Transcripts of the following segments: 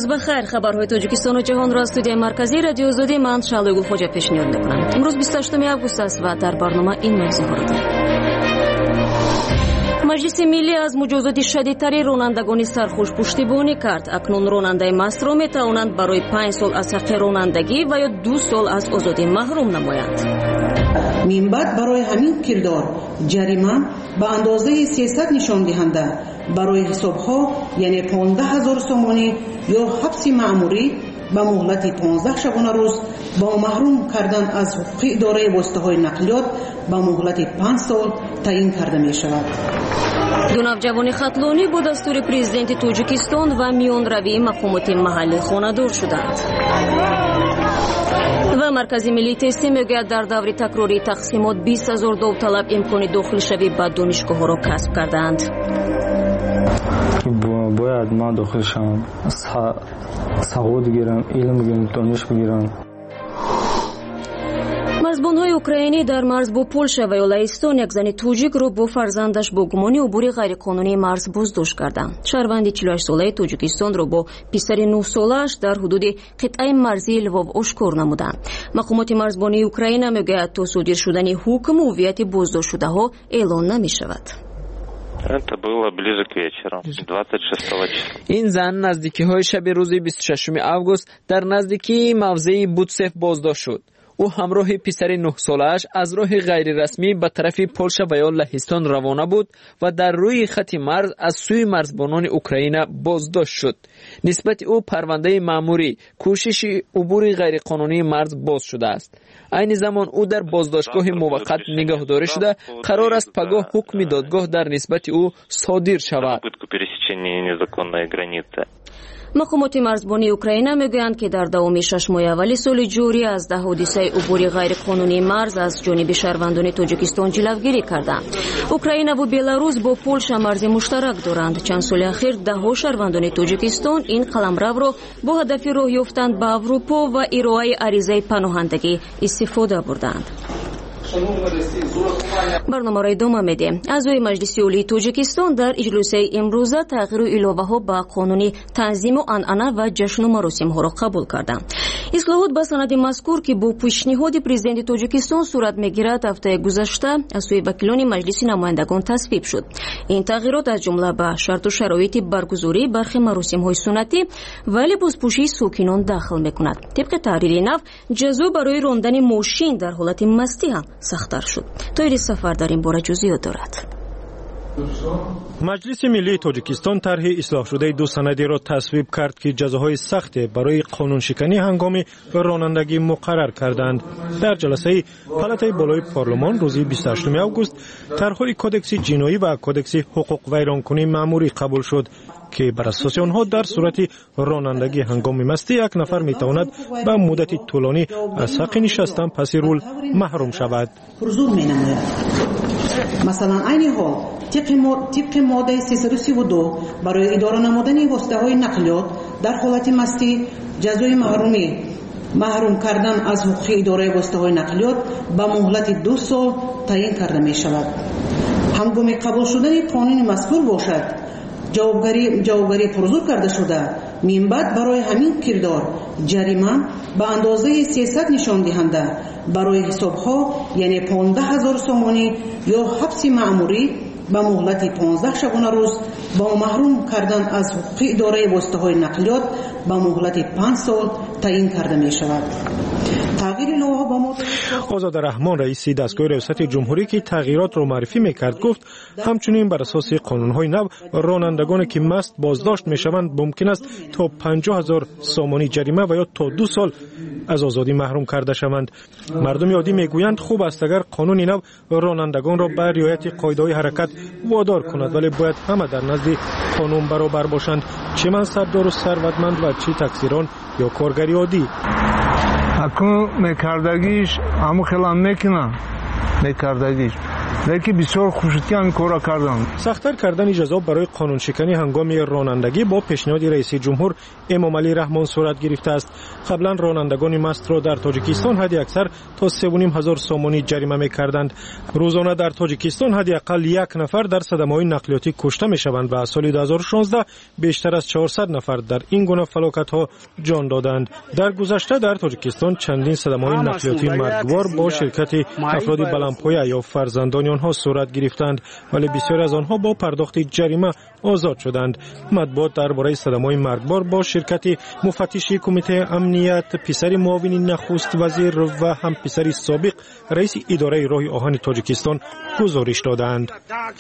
бахайр. Хабарҳои Тоҷикистон ва ҷаҳонро аз студияи марказии радиои Озодӣ ман Шаълои Гулхоҷа пешниҳод мекунам. Имрӯз 28 август аст ва дар барнома ин мавзӯъҳоро дорем. маҷлиси миллӣ аз муҷозоти шадидтари ронандагони сархуш пуштибонӣ кард. Акнун ронандаи мастро метавонанд барои 5 сол аз ҳаққи ронандагӣ ва ё 2 сол аз озодӣ маҳрум намоянд. минбаъд барои ҳамин кирдор ҷарима ба андозаи 300 нишондиҳанда барои ҳисобҳо яъне 15,000 сомонӣ ё ҳабси маъмурӣ ба муҳлати 15 шабона рӯз ба маҳрум кардан аз ҳуқуқи идораи воситаҳои нақлиёт ба муҳлати 5 сол таъин карда мешавад. ду навҷавони хатлонӣ бо дастури президенти Тоҷикистон ва миёнравии мақомоти маҳаллӣ хонадор шуданд. ва маркази миллии тестӣ мегӯяд дар даври такрории тақсимот 20,000 довталаб имкони дохилшавӣ ба донишгоҳҳоро касб карданд. бояд ман дохил шавам, савод гирам, илм гирам, дониш бигирам. марзбонҳои украинӣ дар марз бо Полша ва Лаҳистон як зани тоҷикро бо фарзандаш бо гумони убури ғайриқонунии марз боздошт карданд. шаҳрванди 48-солаи Тоҷикистонро бо писари 9-солааш дар ҳудуди қитъаи марзии Лвов ошкор намуданд. мақомоти марзбонии Украина мегӯяд то содир шудани ҳукм ҳуввияти боздоштшудаҳо эълон намешавад. Это было ближе к вечеру, 26 числа. این زن نزدیکی های شب روز 26 август در نزدیکی موضع بوتسف بازداشت شد. او همراه پسر 9 ساله‌اش از راه غیر رسمی به طرف پولشا و یا لهستان روانه بود و در روی خط مرز از سوی مرزبانان اوکراین بازداشت شد. نسبت او پرونده مأموری کوشش عبور غیر قانونی مرز باز شده است. عین زمان او در بازداشتگاه موقت نگهداری شده قرار است پگاه حکم دادگاه در نسبت او صادر شود. мақомоти марзбонии Украина мегӯянд ки дар давоми 6 моҳи аввали соли ҷорӣ аз ҳодисаи убури ғайриқонунии марз аз ҷониби шаҳрвандони Тоҷикистон ҷилавгирӣ карданд. Украина ва Беларус бо Полша марзи муштарак доранд. чанд соли ахир даҳо шаҳрвандони Тоҷикистон ин қаламравро бо ҳадафи роҳ ёфтан ба Аврупо ва ироаи аризаи паноҳандагӣ истифода бурданд. барномаро идома медиҳем. аъзои маҷлиси олии Тоҷикистон дар иҷлосаи имрӯза тағйиру иловаҳо ба қонуни танзиму анъана ва ҷашну маросимҳоро қабул карданд. ислоҳот ба санади мазкур ки бо пешниҳоди президенти Тоҷикистон сурат мегирад ҳафтаи гузашта аз сӯи вакилони маҷлиси намояндагон тасвиб шуд. ин тағйирот аз ҷумла ба шарту шароити баргузории бархи маросимҳои суннатӣ вале бозпӯшии сокинон дахл мекунад. тибқи таҳрири нав ҷазо барои рондани мошин дар ҳолати мастӣ ҳам сахттар шуд. тоири сафар дар ин бора ҷузъиёт дорад. маҷлиси миллии Тоҷикистон тарҳи ислоҳшудаи ду санадиро тасвиб кард ки ҷазоҳои сахте барои қонуншиканӣ ҳангоми ронандагӣ муқаррар карданд. дар ҷаласаи палатаи болои парлумон рӯзи 28 август тарҳҳои кодекси ҷиноӣ ва кодекси ҳуқуқвайронкунии маъмурӣ қабул шуд ки бар асоси онҳо дар сурати ронандагӣ ҳангоми мастӣ як нафар метавонад ба муддати тӯлонӣ аз ҳаққи нишастан паси рул маҳрум шавад. масалан айни ҳол тибқи моддаи 332 барои идора намудани воситаҳои нақлиёт дар ҳолати мастӣ ҷазои маҳрум кардан аз ҳуқуқи идораи воситаҳои нақлиёт ба муҳлати 2 сол таъин карда мешавад. ҳангоми қабул шудани қонуни мазкур бошад ҷавобгарӣ пурзур карда шуда минбаъд барои ҳамин кирдор ҷарима ба андозаи 300 нишондиҳанда барои ҳисобҳо яъне 15,000 сомонӣ ё ҳабси маъмурӣ ба муҳлати 15 шабона рӯз ба маҳрум кардан аз ҳуқуқи идораи воситаҳои нақлиёт ба муҳлати 5 сол таъин карда мешавад. озода раҳмон раиси дастгоҳи риёсати ҷумҳурӣ ки тағйиротро маърифӣ мекард гуфт ҳамчунин бар асоси қонунҳои нав ронандагоне ки маст боздошт мешаванд мумкин аст то 50,000 сомонӣ ҷарима ва ё то 2 сол аз озодӣ маҳрум карда шаванд. мардуми оддӣ мегӯянд хуб аст агар қонуни нав ронандагонро ба риояти қоидаҳои ҳаракат водор кунад, вале бояд ҳама дар назди қонун баробар бошанд, чӣ мансабдору сарватманд ва чӣ таксирон ё коргари оддӣ. акун мекардагиш ҳаму хелам мекунам мекардагиш لیکن بسیار خوشتی همین کارا کردن. سخت‌تر کردن جزا برای قانون شکنی هنگام رانندگی با پیشنهاد رئیس جمهور امامعلی رحمان صورت گرفته است. قبلا رانندگان مست را در تاجیکستان حد اکثر تا 3,500 سومانی جریمه می‌کردند. روزانه در تاجیکستان حداقل 1 نفر در صدمه‌های نقلیاتی کشته می‌شوند و از سال 2016 بیشتر از 400 نفر در این گونه فلاکت‌ها جان دادند. در گذشته در تاجیکستان چندین صدمه‌های نقلیاتی مرگبار با شرکت افراد بلندپایه یا فرزندان آنها صورت گرفتند، ولی بسیاری از آنها با پرداخت جریمه آزاد شدند. مطبوعات درباره صدمه‌های مرگبار با شرکت مفتش کمیته امنیت، پسر معاون نخست وزیر و هم پسر سابق رئیس اداره راه آهن تاجیکستان گزارش دادند.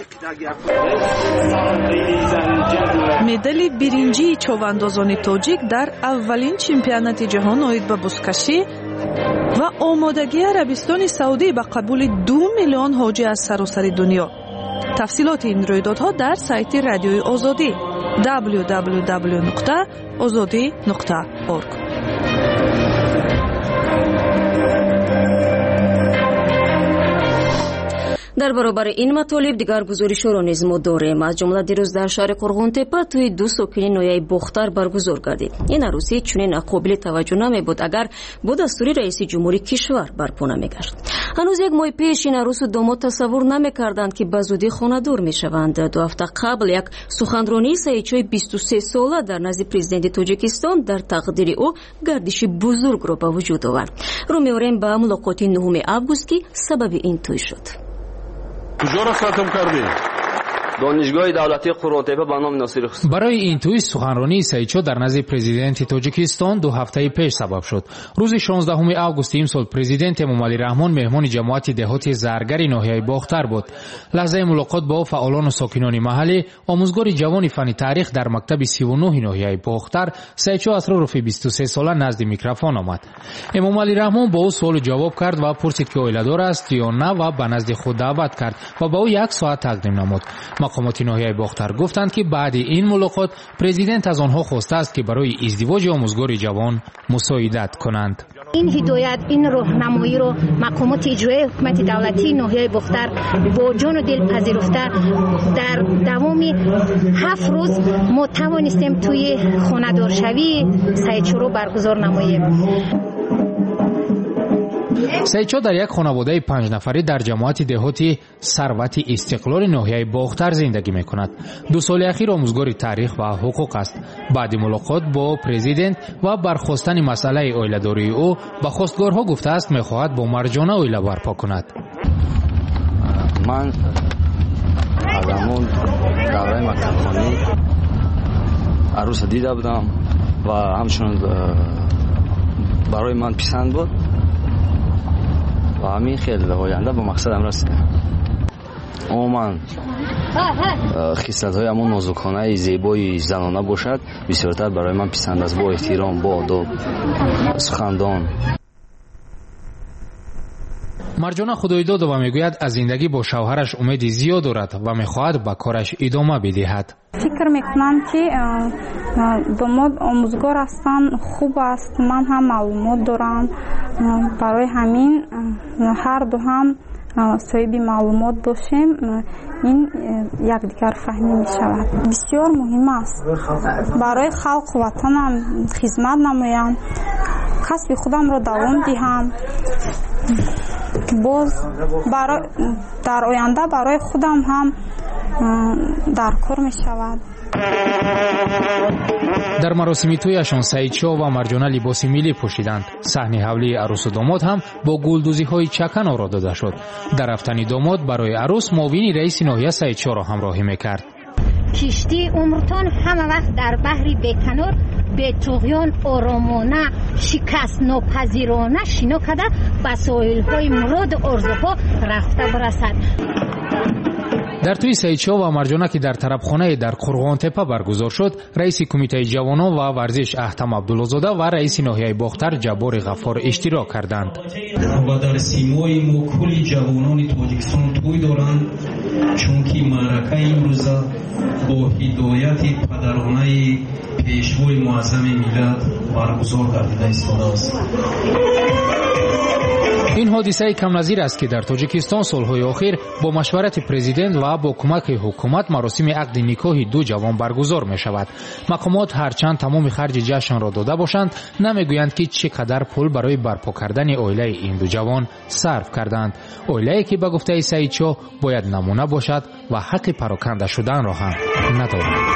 مدال برنجی چوباندازان تاجیک در اولین چمپیونات جهان اومید به بزکشی و آمادگی عربستان سعودی به قبول 2 میلیون حاجی از سراسر دنیا. تفصیلات این رویدادها در سایت رادیوی آزادی www.azadi.org. در برابر این مطالب دیگر گزارش‌ها را نیز ما داریم. از جمله دیروز در شهر قرغن‌تپه توی 2 ساکنی نویای بختر برگزار گردید. این عروسی چنین قابل توجه نمی‌بود اگر با دستور رئیس جمهوری کشور برپا نمی‌گشت. هنوز 1 ماه پیش این عروس و داماد تصور نمی‌کردند که به زودی خانه‌دار می‌شوند. 2 هفته قبل یک سخنرانی سایچوی 23 ساله در نزد پرزیدنت تاجیکستان در تقدیر او گردش بزرگ را به وجود آورد. رو می‌آوریم به ملاقات 9 آگوست که سبب این توی شد. کجا را ختم کردی؟ دانشگاه دولتی قرغن‌تپه به نام ناصر حسین. برای این توی سخنرانی سایچو در نزد پرزیدنت تاجیکستان 2 هفته پیش سبب شد. روز 16 آگوست امسال پرزیدنت امامعلی رحمان مهمان جماعت دهاتی زرگری ناحیه باختر بود. لحظه ملاقات با فعالان و ساکنان محلی، آموزگار جوان فنی تاریخ در مکتب 39 ناحیه باختر، سایچو اسرارف 23 ساله نزد میکروفون آمد. امامعلی رحمان با او سوال جواب کرد و پرسید که اویله‌دار است یا نه و به نزد خود دعوت کرد و با او 1 ساعت تقدیم نمود. مقامات ناحیه باختر گفتند که بعد این ملاقات پرزیدنت از آنها خواسته است که برای ازدواج آموزگار جوان مساعدت کنند. این هدایت، این راهنمایی رو مقامات اجرایی حکومت دولتی ناحیه باختر با جان و دل پذیرفته. در دوام 7 روز ما توانستیم توی خانه‌دارشوی سایچو رو برگزار نماییم. سایچو در یک خانواده 5 نفری در جماعت دهاتی ثروت استقلال ناحیه باختر زندگی می‌کند. 2 سال اخیر آموزگار تاریخ و حقوق است. بعد ملاقات با پرزیدنت و برخواستن مسئله اویله‌داری او به خواستگارها گفته است می‌خواهد با مرجانه اویله برپا کند. من آدمون دوره مکتبخانه عروس دیده بودم و همچنین برای من پسند بود و همین خیلی آینده به مقصدم رسیدم. عموما خصلت‌های همون نازکانه زیبای زنانه باشد بسیارتر برای من پسند است، با احترام، با آداب، سخندان. مرجانه خدای داد و میگوید از زندگی با شوهرش امید زیاد دارد و میخواهد به کارش ادامه بدهد. فکر میکنم که داماد آموزگار هستن، خوب است، من هم معلومات دارم، برای همین هر دو هم صاحب معلومات باشیم، این یکدیگر فهمی می شود. بسیار مهم است برای خلق وطنم خدمت نمایم، کسب خودم را دوام دهم، باز در آینده برای خودم هم در کار می شود. در مراسم تویشان سایچو و مرجانه لباس ملی پوشیدند. صحنه حولی عروس و داماد هم با گلدوزی‌های چکن آراد داده شد. در رفتن داماد برای عروس معاون رئیس ناحیه سایچو را همراهی میکرد. کشتی عمرتان همه وقت در بحری بیکنار به طغیان آرامانه شکست ناپذیرانه شنا کرده به ساحل‌های مراد آرزوها رفته برسد. در توی سایچو و مرجانه که در طربخانه در قرغن‌تپه برگزار شد، رئیس کمیته جوانان و ورزش احتم عبدالله‌زاده و رئیس ناحیه باختر جبار غفار اشتراک کردند. و در سیمای ما کلی جوانان تاجیکستان توی دارند، چون که معرکه امروز با هدایت پدرانه پیشوای معظم ملت برگزار گردیده است. این حادثه کم نظیر است که در تاجیکستان سالهای اخیر با مشورت پرزیدنت و با کمک حکومت مراسم عقد نکاح دو جوان برگزار می شود. مقامات هرچند تمام خرج جشن را داده باشند نمیگویند که چقدر پول برای برپا کردن عائله این دو جوان صرف کردند. عائله‌ای که به گفته سعید شاه باید نمونه باشد و حق پراکنده شدن را هم ندارد.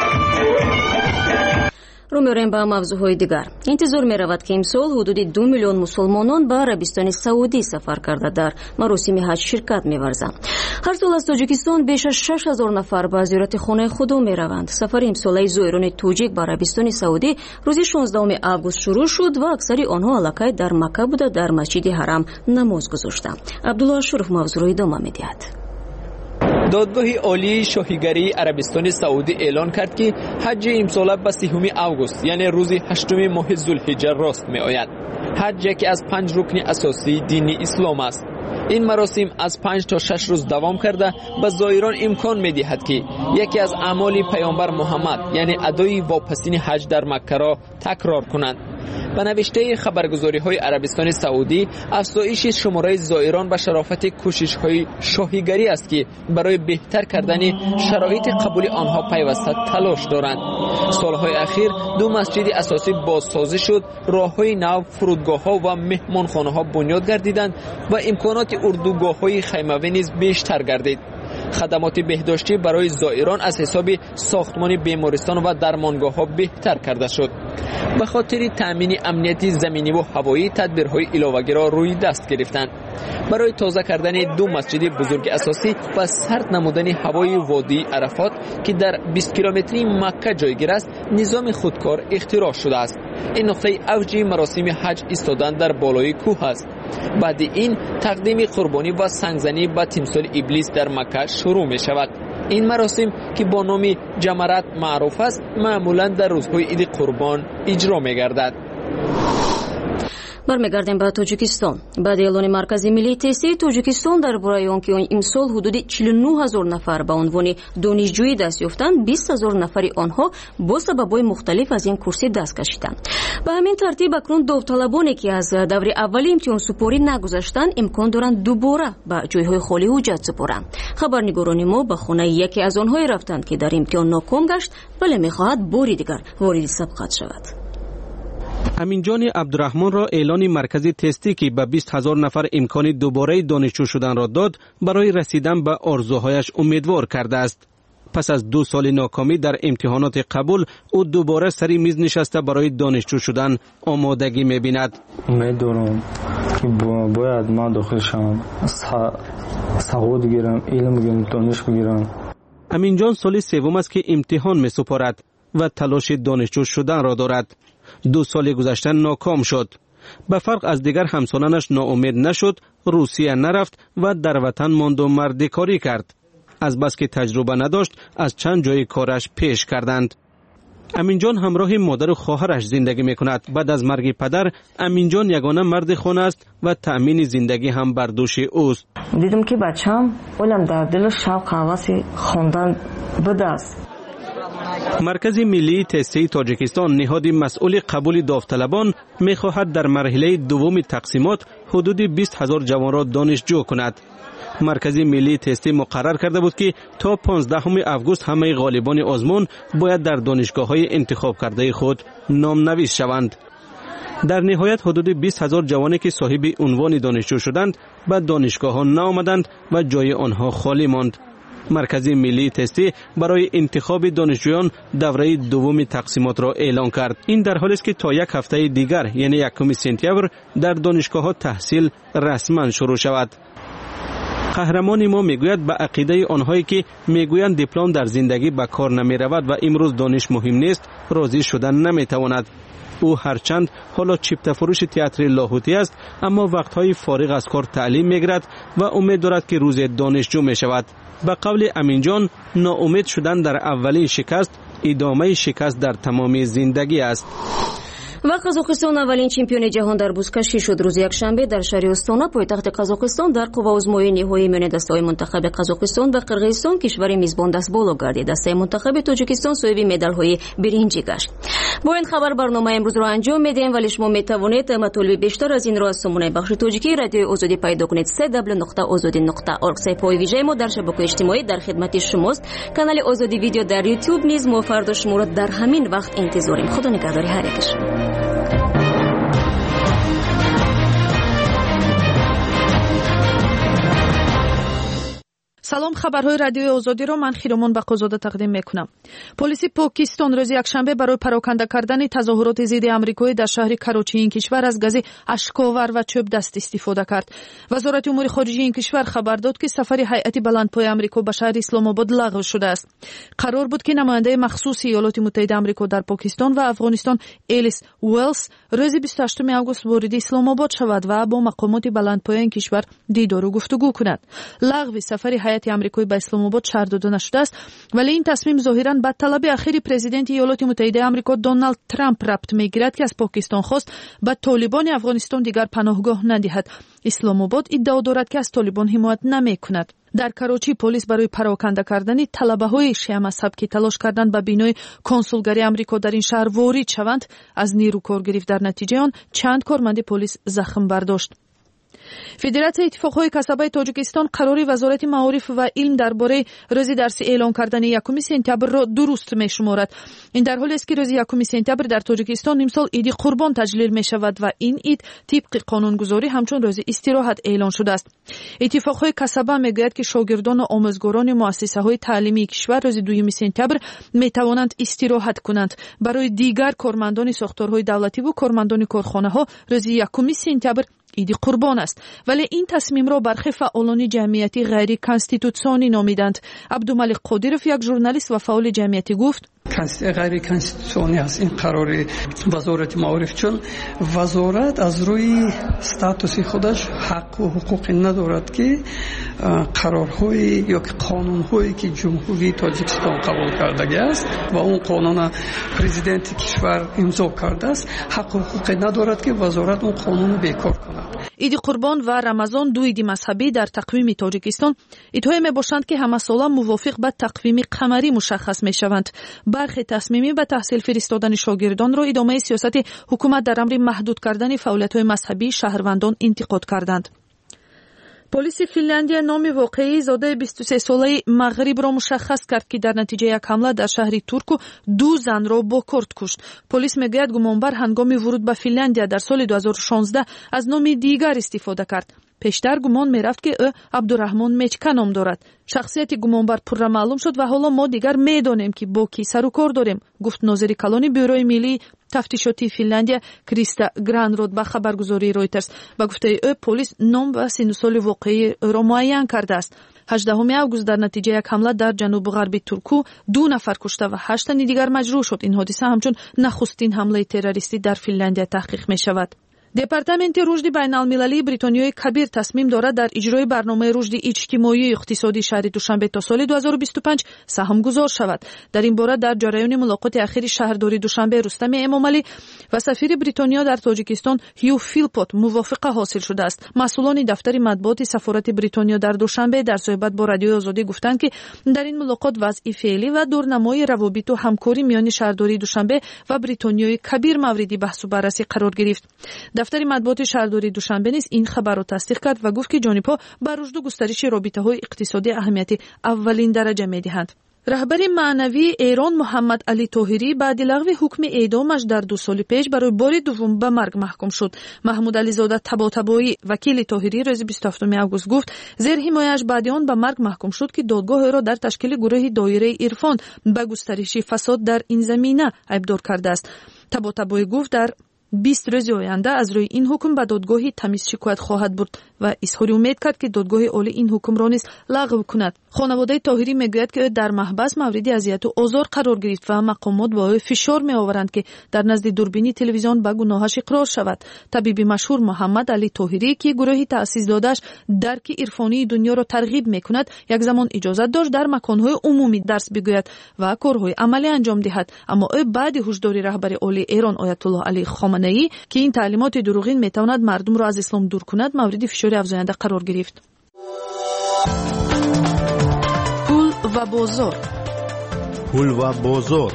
رو می‌ریم به موضوعهای دیگر. انتظار می‌رود که امسال حدود 2 میلیون مسلمانان به عربستان سعودی سفر کرده در مراسم حج شرکت می‌ورزند. هر سال از تاجیکستان بیش از 6000 نفر به زیارت خانه خدا می‌روند. سفر امساله زائران تاجیک به عربستان سعودی روز 16 آگوست شروع شد و اکثر آنها علاقه در مکه بوده در مسجد حرم نماز گذاشتند. عبدالله شریف موضوع را ادامه می‌دهد. دادگاه عالی شاهیگری عربستان سعودی اعلان کرد که حج امسال به 30 آگوست یعنی روز 8 ماه ذوالحجه راست می آید. حج یکی از 5 رکن اساسی دین اسلام است. این مراسم از 5 تا 6 روز دوام کرده به زائران امکان می دهد که یکی از اعمال پیامبر محمد یعنی ادای واپسین حج در مکه را تکرار کنند. به نوشته خبرگزاری‌های عربستان سعودی افزایش شماره زائران به شرافت کوشش‌های شاهیگری است که برای بهتر کردن شرایط قبول آنها پیوسته تلاش دارند. سالهای اخیر 2 مسجد اساسی بازسازی شد، راه‌های نو، فرودگاه‌ها و مهمانخانه‌ها بنیاد گردیدند و امکانات اردوگاه‌های خیمه‌وی نیز بیشتر گردید. خدمات بهداشتی برای زائران از حساب ساختمان بیمارستان و درمانگاه‌ها بهتر کرده شد. به خاطر تأمین امنیت زمینی و هوایی تدبیرهای علاوه‌ای را روی دست گرفتند. برای تازه کردن 2 مسجد بزرگ اساسی و سرد نمودن هوای وادی عرفات که در 20 کیلومتری مکه جایگیر است، نظام خودکار اختراع شده است. این نقطه اوج مراسم حج ایستادن در بالای کوه است. بعد این تقدیم قربانی و سنگزنی به تمثال ابلیس در مکه شروع می شود. این مراسم که با نام جمرات معروف است معمولا در روزهای عید قربان اجرا می گردد. برمیگردیم به تاجیکستان. بعد اعلان مرکز ملی تحصیل تاجیکستان درباره آنکه امسال حدود 49000 نفر به عنوان دانشجویی دست یافتند، 20000 نفری آنها با سبب‌های مختلف از این کورس دست کشیدند. به همین ترتیب اکنون داوطلبانی که از دوره اولی امتحان سپاری نگذشتند امکان دارند دوباره به جایهای خالی حجت سپارند. خبرنگاران ما به خانه یکی از آنها رفتند که در امتحان ناکام گشت ولی می‌خواهد باری دیگر وارد سبقت شود. امینجان عبدالرحمن را اعلان مرکز تستی که به 20000 نفر امکان دوباره دانشجو شدن را داد برای رسیدن به آرزوهایش امیدوار کرده است. پس از 2 سال ناکامی در امتحانات قبول او دوباره سری میز نشسته برای دانشجو شدن آمادگی می‌بیند. می‌دونم که باید من داخل شم، سواد بگیرم، علم بگیرم، دانش بگیرم. امینجان سال سوم است که امتحان می‌سپارد و تلاش دانشجو شدن را دارد. 2 سال گذشته ناکام شد. به فرق از دیگر همسالانش ناامید نشد، روسیه نرفت و در وطن ماند و مردکاری کرد. از بس که تجربه نداشت از چند جای کارش پیش کردند. امینجان همراه مادر و خواهرش زندگی میکند. بعد از مرگ پدر امینجان یگانه مرد خانه است و تأمین زندگی هم بر دوش اوست. دیدم که بچه‌م اولم در دل شوق هوس خواندن بوده است. مرکز ملی تحصیل تاجیکستان نهاد مسئول قبول داوطلبان می‌خواهد در مرحله دوم تقسیمات حدود 20000 جوان را دانشجو کند. مرکز ملی تحصیل مقرر کرده بود که تا 15 آگوست همه غالبان آزمون باید در دانشگاه‌های انتخاب کرده خود نام‌نویس شوند. در نهایت حدود 20000 جوانی که صاحب عنوان دانشجو شدند به دانشگاه‌ها نآمدند و جای آنها خالی ماند. مرکز ملی تستی برای انتخاب دانشجویان دوره دوم تقسیمات را اعلان کرد. این در حالی است که تا 1 هفته دیگر یعنی 1 سپتامبر در دانشگاه‌ها تحصیل رسما شروع شود. قهرمان ما میگوید به عقیده آنهایی که میگویند دیپلم در زندگی به کار نمی رود و امروز دانش مهم نیست راضی شدن نمی تواند. او هرچند حالا چیپته فروش تئاتر لاهوتی است اما وقتهای فارغ از کار تعلیم میگیرد و امید دارد که روز دانشجو می شود. به قول امینجان ناامید شدن در اولین شکست ادامه شکست در تمام زندگی است. ва қазоқистон аввалин чемпиони ҷаҳон дар бузкашӣ шуд. рӯзи якшанбе дар шаҳри Остона, пойтахти Қазоқистон, дар қувваозмоии ниҳоии миёни дастаҳои мунтахаби Қазоқистон ва Қирғизистон кишвари мизбон дастболо гардид. Дастаи мунтахаби Тоҷикистон соҳиби медалҳои биринҷӣ гашт. бо ин хабар барномаи имрӯзро анҷом медиҳем, вале шумо метавонед матолиби бештар аз инро аз сомонаи бахши тоҷикӣ радиои озодӣ пайдо кунед. www.ozodi.org сайфҳои вижаи мо дар шабакаҳои иҷтимоӣ дар хидмати шумост. канали Озодӣ видео дар YouTube низ мо фардо шуморо дар ҳамин вақт интизорем. худо нигаҳдори ҳар якашон. салом, хабарҳои радиои озодиро ман хиромон бақозода тақдим мекунам. полиси покистон рӯзи якшанбе барои пароканда кардани тазоҳуроти зидди амрикоӣ дар шаҳри карочии ин кишвар аз гази ашковар ва чӯбдаст истифода кард. вазорати умури хориҷии ин кишвар хабар дод ки сафари ҳайати баландпои амрико ба шаҳри исломобод лағв шудааст. қарор буд ки намояндаи махсуси иёлоти муттаҳидаи амрико дар покистон ва афғонистон Элис Уэллс рӯзи 28 август вориди исломобод шавад ва бо мақомоти баландпои ин кишвар дидору гуфтугӯ кунад. лағви сафари ҳайати амрикоӣ ба исломобод шаҳр дода нашудааст, вале ин тасмим зоҳиран ба талаби ахири президенти иёлоти муттаҳидаи амрико Доналд Трамп рабт мегирад, ки аз покистон хост ба толибони афғонистон дигар паноҳгоҳ надиҳад. исломобод иддао дорад, ки аз толибон ҳимоят намекунад. дар карочӣ полис барои пароканда кардани талабаҳои шиамазҳаб ки талош карданд ба бинои консулгарии амрико дар ин шаҳр ворид шаванд, аз нирӯ кор гирифт. дар натиҷаи он чанд корманди полис захм бардошт. федератсияи иттифоқҳои касабаи тоҷикистон қарори вазорати маориф ва илм дар бораи рӯзи дарсӣ эълон кардани 1 сентябрро дуруст мешуморад. ин дар ҳоле аст ки рӯзи 1 сентябр дар тоҷикистон имсол иди қурбон таҷлил мешавад ва ин ид тибқи қонунгузорӣ ҳамчун рӯзи истироҳат эълон шудааст. иттифоқҳои касаба мегӯяд ки шогирдону омӯзгорони муассисаҳои таълимии кишвар рӯзи 2 сентябр метавонанд истироҳат кунанд. барои дигар кормандони сохторҳои давлативу кормандони корхонаҳо рӯзи 1 сентябр иди қурбон аст. вале ин тасмимро бархи фаъолони ҷамъияти ғайри конститутсионӣ номиданд. абдумалик қодиров, як журналист ва фаъоли ҷамъиятӣ, гуфт: غیر کانستیتوسیونی است این قرار وزارت معارف، چون وزارت از روی استاتوس خودش حق و حقوق ندارد که قرارهای یا که قانونهایی که جمهوری تاجیکستان قبول کرده است و اون قانون پرزیدنت کشور امضا کرده است، حق و حقوق ندارد که وزارت اون قانون بیکار کند. иди қурбон ва рамазон ду иди мазҳабӣ дар тақвими тоҷикистон идҳое мебошанд ки ҳамасола мувофиқ ба тақвими қамарӣ мушаххас мешаванд. бархи тасмимӣ ба таҳсил фиристодани шогирдонро идомаи сиёсати ҳукумат дар амри маҳдуд кардани фаъолиятҳои мазҳабии шаҳрвандон интиқод карданд. полиси Финляндия номи воқеии зодаи 23-солаи Мағрибро мушаххас кард, ки дар натиҷаи як ҳамла дар шаҳри Турку 2 занро бо корд кушт. полис мегӯяд гумонбар ҳангоми вуруд ба Финляндия дар соли 2016 аз номи дигар истифода кард. пештар гумон мерафт, ки ӯ Абдураҳмон Мечка ном дорад. шахсияти гумонбар пурра маълум шуд ва ҳоло мо дигар медонем, ки бо ки сару кор дорем, гуфт нозири калони бюрои миллии тафтишоти Финляндия Криста Гранрод ба хабаргузории Reuters. ба гуфтаи ӯ полис ном ва синну соли воқеиро муайян кардааст. 18 август дар натиҷаи як ҳамла дар ҷанубу ғарби Турку 2 нафар кушта ва 8 тани дигар маҷрӯҳ шуд. ин ҳодиса ҳамчун нахустин ҳамлаи террористӣ дар Финляндия таҳқиқ мешавад. департаменти рушди байналмилалии бритониёи кабир тасмим дорад дар иҷрои барномаи рушди иҷтимоию иқтисодии шаҳри Душанбе то соли 2025 саҳмгузор шавад. дар ин бора дар ҷараёни мулоқоти ахири шаҳрдори Душанбе Рустами Эмомалӣ ва сафири Бритониё дар Тоҷикистон Ҳю Филпот мувофиқа ҳосил шудааст. масъулони дафтари матбуоти сафорати Бритониё дар Душанбе дар суҳбат бо радиои Озодӣ гуфтанд, ки дар ин мулоқот вазъи феълӣ ва дурнамои равобиту ҳамкорӣ миёни шаҳрдории Душанбе ва Бритониёи кабир мавриди баҳсу баррасӣ қарор гирифт. дафтари матбуоти шаҳрдории Душанбе низ ин хабарро тасдиқ кард ва гуфт, ки ҷонибҳо ба рушду густариши робитаҳои иқтисодӣ аҳамияти аввалин дараҷа медиҳанд. раҳбари маънавии Эрон Муҳаммад Али Тоҳирӣ баъди лағви ҳукми эъдомаш дар 2 соли пеш барои бори дуввум ба марг маҳкум шуд. Маҳмуд Ализода Таботабоӣ, вакили Тоҳирӣ, рӯзи 27 август гуфт, зер ҳимояаш баъди он ба марг маҳкум шуд, ки додгоҳ ӯро дар ташкили гурӯҳи доираи ирфон ба густариши фасод дар ин замина айбдор кардааст. Таботабоӣ гуфт, дар 20 рӯзи оянда аз рӯи ин ҳукм ба додгоҳи тамиз шикоят хоҳад бурд ва изҳори умед кард, ки додгоҳи олӣ ин ҳукмро низ лағв кунад. хонаводаи Тоҳирӣ мегӯяд, ки ӯ дар маҳбас мавриди азияту озор қарор гирифт ва мақомот ба ӯ фишор меоваранд, ки дар назди дурбини телевизион ба гуноҳаш иқрор шавад. табиби машҳур Муҳаммад Али Тоҳирӣ, ки гурӯҳи таъсисдодааш дарки ирфонии дуньёро тарғиб мекунад, як замон иҷозат дошт дар маконҳои умумӣ дарс бигӯяд ва корҳои амалӣ анҷом диҳад, аммо ӯ баъди ҳушдори раҳбари олии Эрон Оятуллоҳ Али Хоманеӣ رسانه‌ای که این تعلیمات دروغین میتواند مردم را از اسلام دور کند مورد فشار افزاینده قرار گرفت. پول و بازار. پول و بازار.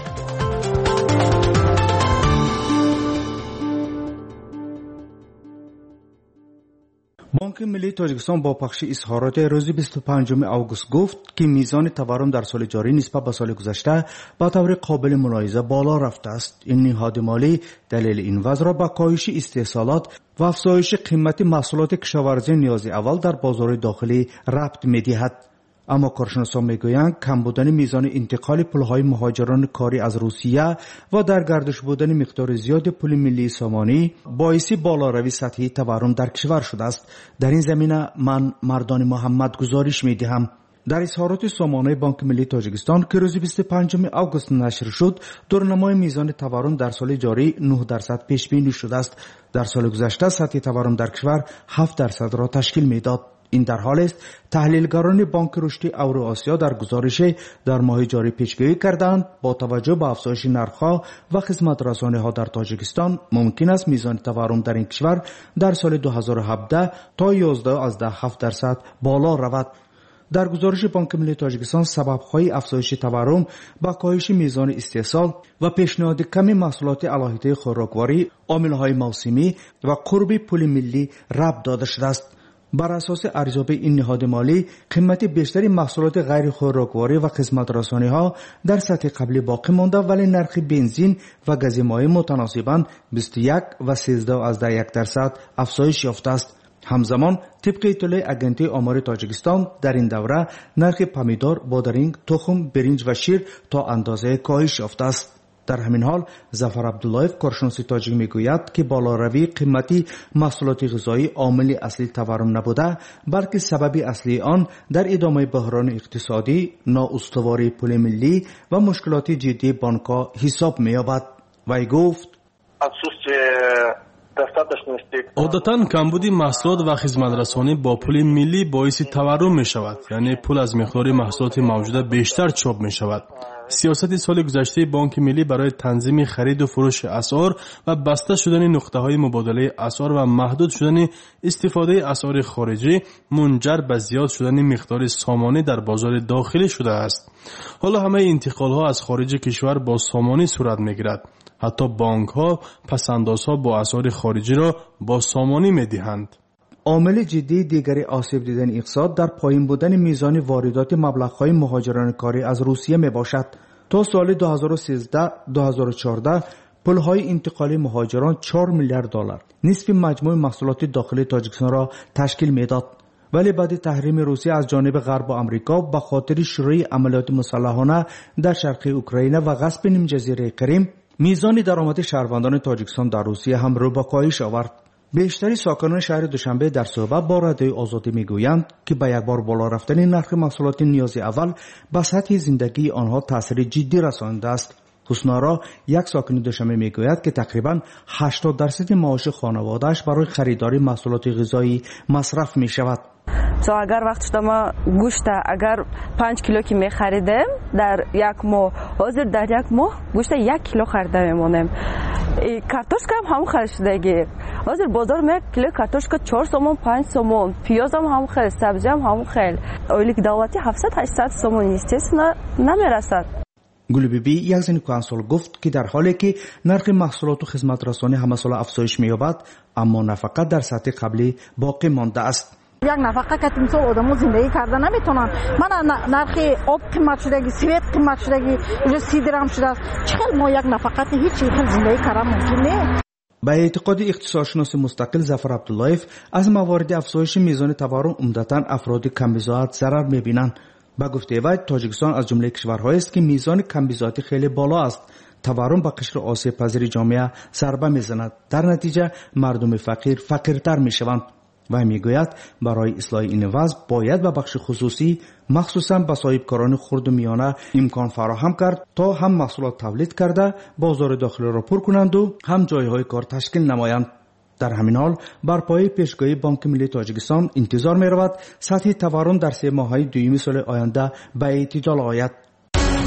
بانک ملی تاجیکستان با پخش اظهارات روز 25 آگوست گفت که میزان تورم در سال جاری نسبت به سال گذشته با طور قابل ملاحظه بالا رفته است. این نهاد مالی دلیل این وضع را با کاهش استحصالات و افزایش قیمت محصولات کشاورزی نیاز اول در بازار داخلی ربط می‌دهد. اما کارشناسان میگویند کم بودن میزان انتقال پولهای مهاجران کاری از روسیه و در گردش بودن مقدار زیاد پول ملی سامانی باعث بالاروی سطحی تورم در کشور شده است. در این زمینه من مردان محمد گزارش میدهم. در اظهارات سامانه بانک ملی تاجیکستان که روز 25 آگوست نشر شد، دورنمای میزان تورم در سال جاری 9% پیش بینی شده است. در سال گذشته سطح تورم در کشور 7% را تشکیل میداد. این در حال است تحلیلگران بانک رشد اوراسیا در گزارش در ماه جاری پیشگویی کردند با توجه به افزایش نرخ‌ها و خدمات رسانه‌ها در تاجیکستان ممکن است میزان تورم در این کشور در سال 2017 تا 11.7% بالا رود. در گزارش بانک ملی تاجیکستان سبب‌های افزایش تورم با کاهش میزان استحصال و پیشنهاد کم محصولات الهیته خوراکواری، عامل‌های موسمی و قرب پول ملی ربط داده شده است. بر اساس ارزیابی این نهاد مالی قیمت بیشتری محصولات غیر خوراکواری و خدمات رسانه‌ها در سطح قبلی باقی مانده، ولی نرخ بنزین و گاز مایع متناسباً 21 و 13.1% افزایش یافته است. همزمان طبق اطلاع اگنتی آمار تاجیکستان در این دوره نرخ پمیدار، بادرنگ، تخم، برنج و شیر تا اندازه کاهش یافته است. در همین حال ظفر عبداللهیف کارشناس تاجیک میگوید که بالاروی قیمتی محصولات غذایی عامل اصلی تورم نبوده، بلکه سبب اصلی آن در ادامه بحران اقتصادی، نااستواری پول ملی و مشکلات جدی بانک‌ها حساب می‌یابد. وی گفت عادتاً کمبودی محصولات و خدمت‌رسانی با پول ملی باعث تورم می‌شود، یعنی پول از مقدار محصولات موجوده بیشتر چاپ می‌شود. سیاست سال گذشته بانک ملی برای تنظیم خرید و فروش اسعار و بسته شدن نقطه‌های مبادله اسعار و محدود شدن استفاده اسعار خارجی منجر به زیاد شدن مقدار سامانه در بازار داخلی شده است. حالا همه انتقال‌ها از خارج کشور با سامانه صورت می‌گیرد. حتی بانک‌ها پس‌اندازها با اسعار خارجی را با سامانه می‌دهند. عامل جدی دیگری آسیب دیدن اقتصاد در پایین بودن میزان واردات مبلغ‌های مهاجران کاری از روسیه میباشد. تا سال 2013-2014 پول‌های انتقالی مهاجران 4 میلیارد دلار نصف مجموع محصولات داخلی تاجیکستان را تشکیل میداد. ولی بعد تحریم روسیه از جانب غرب و آمریکا به خاطر شروع عملیات مسلحانه در شرق اوکراین و غصب نیم جزیره کریم، میزان درآمد شهروندان تاجیکستان در روسیه هم رو به کاهش آورد. بیشتری ساکنان شهر دوشنبه در صحبت با رادیوی آزادی میگویند که به یک بار بالا رفتن نرخ محصولات نیاز اول به سطح زندگی آنها تاثیر جدی رسانده است. حسنارا یک ساکن دوشنبه میگوید که تقریبا 80% معاش خانواده‌اش برای خریداری محصولات غذایی مصرف می شود. اگر وقتی ما گوشت اگر 5 کیلو که می خریدیم در یک ماه، حاضر در یک ماه گوشت 1 کیلو خریده میمونیم. کارتوشکا هم خرید شدگی. حاضر بازار می کیلو کارتوشکا 4 سومون 5 سومون، پیاز هم خیلی، سبزی هم خیلی. اولی که دولتی 700-800 سومون استثنا نمیرسد. گلبیبی یک زن کانسول گفت که در حالی که نرخ محصولات و خدمات رسانی همه سال افزایش می‌یابد، اما نفقه در سطح قبلی باقی مانده است. یک نفقه که تمثال آدمو زندگی کرده نمیتونن. من نرخ آب قیمت شدگی، سویت قیمت شدگی، اینجا 30 درهم شده است. چقدر ما یک نفقه هیچ زندگی کردن ممکن نیست. به اعتقاد اقتصادشناس مستقل ظفر عبداللهیف، از موارد افزایش میزان تورم عمدتاً افراد کمبزاعت ضرر میبینند. با گفته وی تاجیکستان از جمله کشورهایی است که میزان کمبزاعتی خیلی بالا است. تورم به قشر آسیب پذیر جامعه ضربه میزند. در نتیجه مردم فقیر فقیرتر میشوند. و میگوید برای اصلاح این وضع باید به بخش خصوصی مخصوصا به صاحبکاران خرد و میانه امکان فراهم کرد تا هم محصولات تولید کرده بازار داخلی را پر کنند و هم جایهای کار تشکیل نمایند. در همین حال بر پایه پیشگویی بانک ملی تاجیکستان انتظار می رود سطح تورم در 3 ماهه دویم سال آینده به اعتدال آید.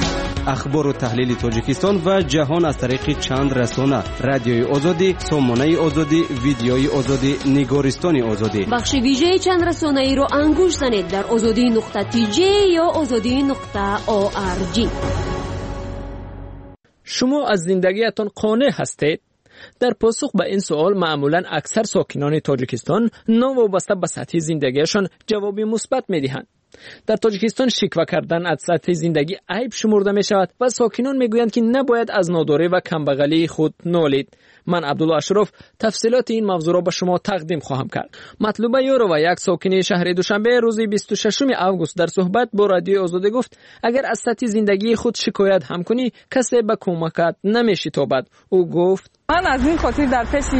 اخبار و تحلیل تاجیکستان و جهان از طریق چند رسانه: رادیوی آزادی، سامانه آزادی، ویدیوی آزادی، نگارستان آزادی. بخش ویژه چند رسانه ای رو انگوش زنید در azadi.tj یا azadi.org. شما از زندگیتان قانع هستید؟ در پاسخ به این سوال معمولا اکثر ساکنان تاجیکستان ناوابسته به سطح زندگیشان جوابی مثبت می‌دهند. در تاجیکستان شکوه کردن از سطح زندگی عیب شمرده می شود و ساکنان می گویند که نباید از ناداری و کمبغلی خود نالید. من عبدالله اشرف تفصیلات این موضوع را به شما تقدیم خواهم کرد. مطلوبه یورو و یک ساکن شهر دوشنبه روز 26 آگوست در صحبت با رادیو آزادی گفت اگر از سطح زندگی خود شکایت هم کنی کسی به کمکت نمی‌شتابد. او گفت من از این خاطر در پیش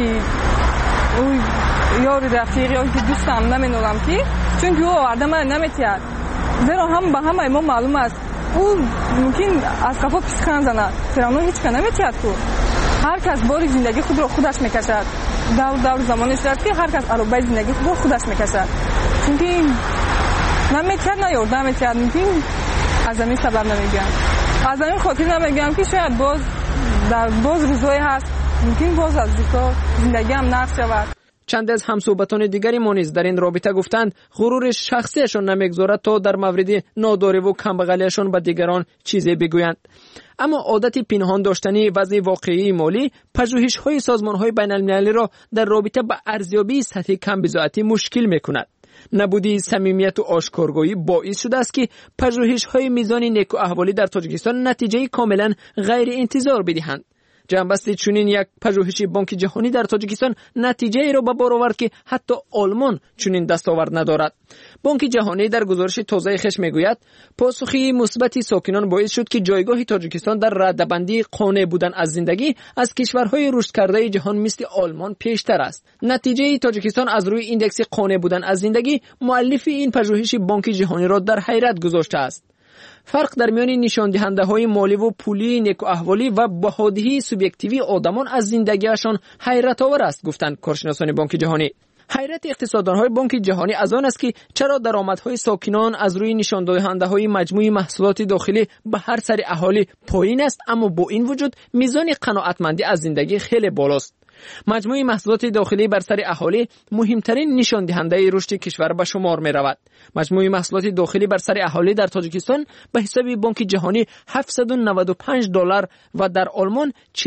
او یاری رفیقی که دوستم نمی‌نولم که چون او آورده من نمی‌تید زیرا هم به همه ما معلوم است او ممکن از کفا پیشخان زند فرانو هیچ که نمی‌تید تو هر کس بار زندگی خود را خودش میکشد. دور زمانش است که هر کس عربه زندگی خود را خودش میکشد. چونکه نمی‌تید نیارد نمی‌تید ممکن از این سبب نمیگم. از این خاطر نمیگم که شاید باز روزایی هست ممکن باز از زندگی هم نقص شود. چند از همصحبتان دیگری ما نیز در این رابطه گفتند غرور شخصیشان نمیگذارد تا در مورد ناداری و کمبغلیشان به دیگران چیزی بگویند. اما عادت پنهان داشتنی وضع واقعی مالی پژوهش‌های سازمان‌های بین‌المللی را در رابطه با ارزیابی سطح کمبزاعتی مشکل می‌کند. نبودی صمیمیت و آشکارگویی باعث شده است که پژوهش‌های میزان نیکواحوالی در تاجیکستان نتیجه کاملا غیر انتظار بدهند. جنبسته چنین یک پژوهش بانک جهانی در تاجیکستان نتیجه ای را به بار آورد که حتی آلمان چنین دستاورد ندارد. بانک جهانی در گزارش تازه خش میگوید پاسخی مثبت ساکنان باعث شد که جایگاه تاجیکستان در رده‌بندی قانع بودن از زندگی از کشورهای رشد کرده جهان مثل آلمان پیشتر است. نتیجه تاجیکستان از روی ایندکس قانع بودن از زندگی مؤلف این پژوهش بانک جهانی را در حیرت گذاشته است. فرق در میان نشان دهنده های مالی و پولی نیکواحوالی و بهادهی سوبیکتیوی آدمان از زندگیشان حیرت آور است گفتند کارشناسان بانک جهانی. حیرت اقتصاددان‌های بانک جهانی از آن است که چرا درآمدهای ساکنان از روی نشان دهنده‌های مجموعه محصولات داخلی به هر سر اهالی پایین است اما با این وجود میزان قناعتمندی از زندگی خیلی بالاست. مجموعه محصولات داخلی بر سر اهالی مهمترین نشان دهنده رشد کشور به شمار می رود. مجموعه محصولات داخلی بر سر اهالی در تاجیکستان به حساب بانک جهانی $795 و در آلمان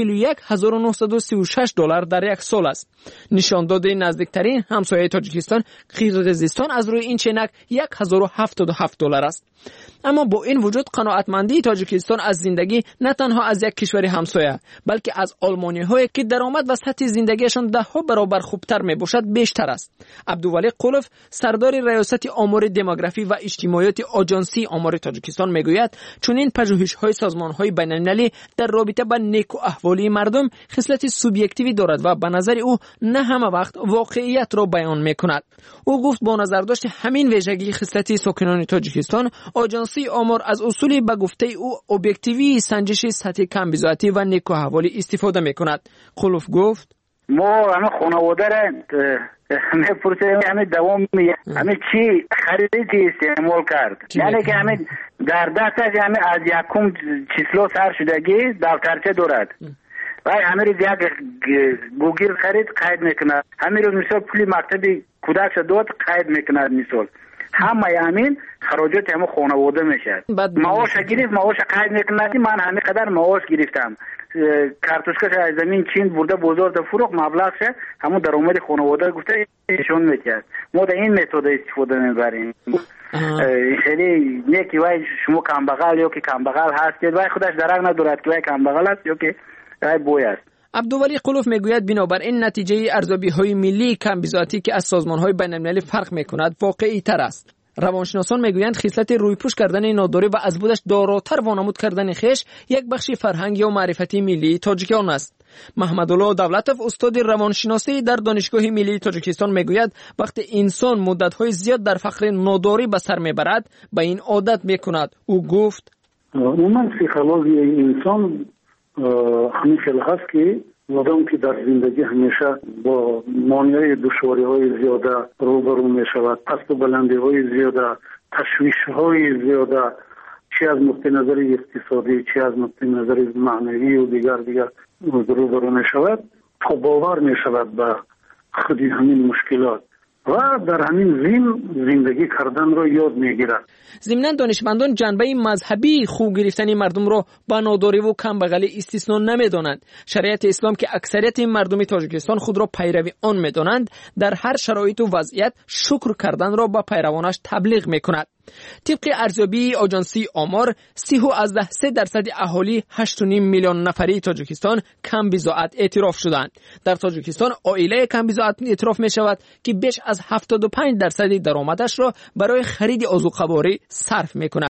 $41936 در یک سال است. نشان داده نزدیکترین همسایه تاجیکستان قرقیزستان از روی این چنک $1077 است. اما با این وجود قناعتمندی تاجیکستان از زندگی نه تنها از یک کشور همسایه بلکه از آلمانی‌هایی که درآمد و سطح زندگیشان 10 برابر خوبتر میباشد بیشتر است. عبدالولی قلوف سردار ریاست آمار دموگرافی و اجتماعیات آژانسی آمار تاجیکستان میگوید چون این پژوهش‌های سازمان‌های بین‌المللی در رابطه با نیکواحوالی مردم خصلت سوبیکتیوی دارد و به نظر او نه همه وقت واقعیت را بیان میکند. او گفت با نظر داشت همین ویژگی خصلتی ساکنان تاجیکستان آژانسی آمار از اصولی به گفته او ابجکتیوی سنجش سطح کمبزاعتی و نیکواحوالی استفاده میکند. قلوف گفت ما همه خانواده را میپرسیم همه دوام همه چی خریدی استعمال کرد یعنی که همه در دستش همه از یکم چیسلو سر شدگی دفترچه دارد و همه روز یک گوگیر خرید قید میکند همه روز مثال پولی مکتبی کودکش داد قید میکند مثال همه همین خراجات همه خانواده میشد معاش گرفت معاش قید میکند من همه قدر معاش گرفتم کارتوشکش از زمین چین برده بازار ده فروخت مبلغش همون درآمد خانواده گفته نشون میکرد ما در این متد استفاده میبریم خیلی نه که وای شما کمبغل یا که کمبغل هستید وای خودش درک ندارد که وای کمبغل است یا که وای بوی است. عبدالولی قلوف میگوید بنابراین نتیجه ارزیابی‌های ملی کمبزاعتی که از سازمان‌های بین‌المللی فرق می‌کند واقعی تر است. روانشناسان میگویند خصلت رویپوش کردن ناداری و از بودش داراتر وانمود کردن خویش یک بخش فرهنگ یا معرفتی ملی تاجیکان است. محمدالله دولتوف استاد روانشناسی در دانشگاه ملی تاجیکستان میگوید وقتی انسان مدت‌های زیاد در فقر ناداری به سر میبرد به این عادت میکند. او گفت عموما پسیکولوژی انسان همین خیلی هست که آدم که در زندگی همیشه با مانع دشواری‌های زیاده روبرو می‌شود، پست و بلندی‌های زیاده، تشویش‌های زیاده، چی از نقطه نظر اقتصادی، چی از نقطه نظر معنوی و دیگر روبرو می شود، خب باور می شود به خود همین مشکلات و در همین زندگی کردن را یاد میگیرد. ضمناً دانشمندان جنبه مذهبی خو گرفتن مردم را با ناداری و کمبغلی استثنا نمیدانند. شریعت اسلام که اکثریت مردم تاجیکستان خود را پیروی آن میدانند، در هر شرایط و وضعیت شکر کردن را با پیروانش تبلیغ میکند. طبق ارزیابی آژانسی آمار 3.3% اهالی 8.5 میلیون نفری تاجیکستان کم بضاعت اعتراف شدند. در تاجیکستان عائله کم بضاعت اعتراف می شود که بیش از 75% درآمدش را برای خرید آذوقه‌باری صرف می کند.